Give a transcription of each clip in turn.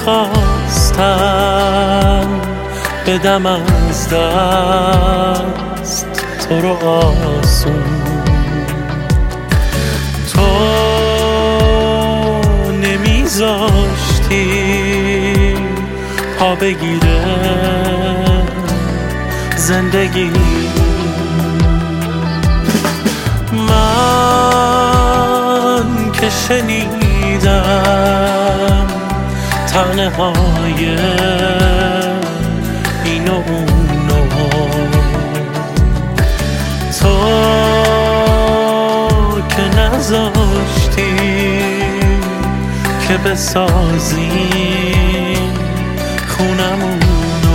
میخواستم بدم از دست تو رو آسون. تو نمیذاشتی پا بگیره زندگی. من که شنیدم تنه های این و اونو، تو که نذاشتی که بسازیم خونمونو.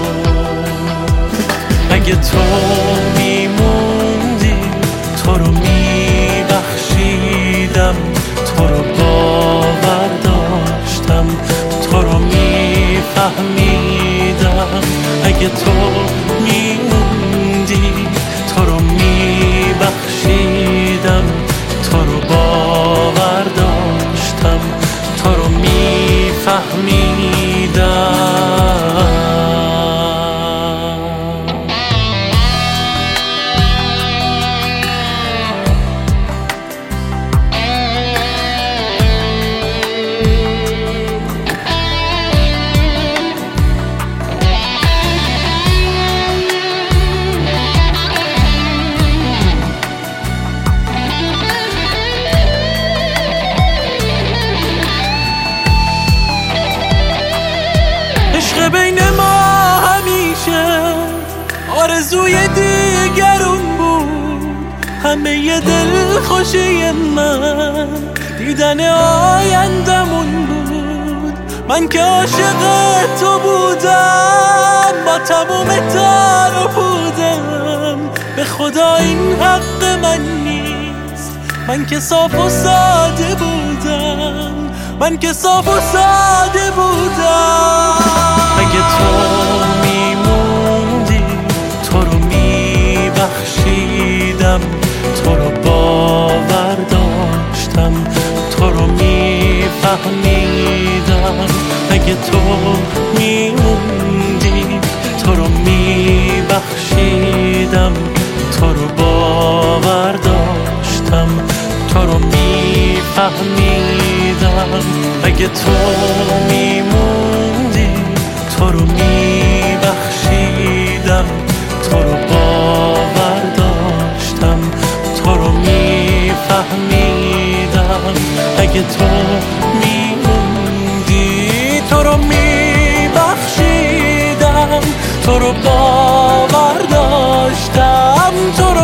اگه تو میموندی تو رو میبخشیدم، تو رو باور داشتم، تو رو میفهمیدم. اگه تو میموندی تو رو میبخشیدم، تو رو باور داشتم، تو رو میفهمیدم. عشق بین ما همیشه آرزوی دیگرون بود، همه دل خوشی من دیدن آیندمون بود. من که عاشق تو بودم با تموم تار و پودم، به خدا این حق من نیست. من که صاف و ساده بودم، من که صاف و ساده بودم. اگه تو میموندی تو رو میبخشیدم، تو رو باور داشتم، تو رو میفهمیدم. اگه تو میموندی تو رو میبخشیدم، تو رو باور داشتم، تو رو میفهمیدم. اگه تو میموندی تو رو میبخشیدم، تو رو باور داشتم، تو رو میفهمیدم. اگه تو میموندی تو رو میبخشیدم، تو رو باور داشتم، تو رو